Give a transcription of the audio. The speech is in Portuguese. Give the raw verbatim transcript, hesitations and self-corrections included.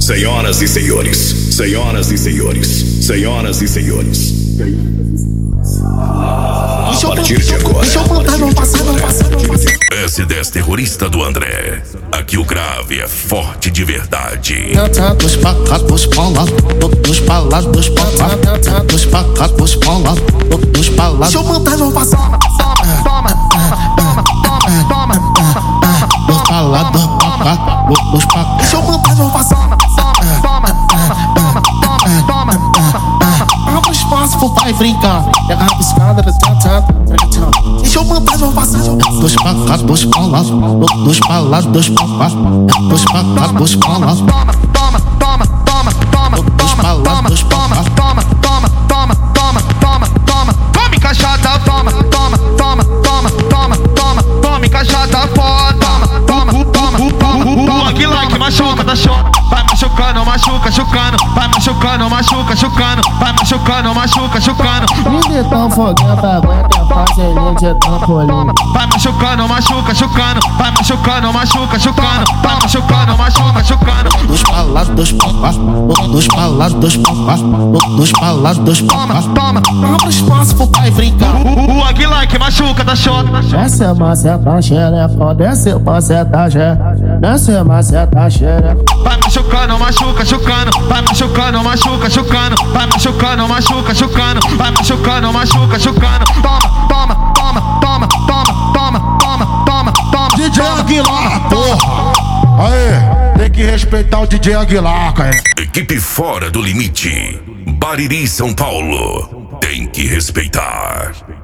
Senhoras e senhores, senhoras e senhores, senhoras e senhores. A partir de agora, deixa eu mandar não passar, não passar, não passar. S dez terrorista do André. Aqui o grave é forte de verdade. Dos pacados palados, dos palados palados, dos pacados palados, dos palados. Deixa eu mandar não passar. Toma, toma, toma, toma, toma. Dos palados palados, dos pacados. Deixa eu mandar não passar. Toma, toma, toma, toma, toma. Abre espaço pro pai brincar. Pega a rabiscada, deixa eu mandar não passar. Dos pacados palados, dos palados, dos pacados, dos pacados palados. Toma, toma, toma, toma, toma, dos palados, toma, toma, toma, toma, toma, toma, toma. Tome cachada, toma, toma, toma, toma, toma, toma, tome cachada, foda. Toma, toma, toma. Like, like, machuca, tá show. Vai machucando, machuca, chucando. Vai machucando, machuca, chucando. Vai machucando, machuca, chucando. Vida tão foguenta, aguenta fazer de trampolim. Vai machucando, machuca, chucando. Vai machucando, machuca, chucando. Vai machucando, machuca, chucando. Dos palados, dos papas, dos palados, dos papas, dos palados, dos papas. Toma, toma, abre espaço pro pai brincar. O Aguilar que machuca, tá show. Desce a maceta xereca, desce a maceta xereca, desce a maceta xereca. Vai machucando, machuca, chucando. Vai machucando, machuca, chucando. Vai machucando, machuca, chucando. Vai machucando, machuca, chucando. Toma, toma, toma, toma, toma, toma, toma, toma, toma. D J Aguilar, porra! Aê, tem que respeitar o D J Aguilar, cara. Equipe Fora do Limite. Bariri, São Paulo. Tem que respeitar.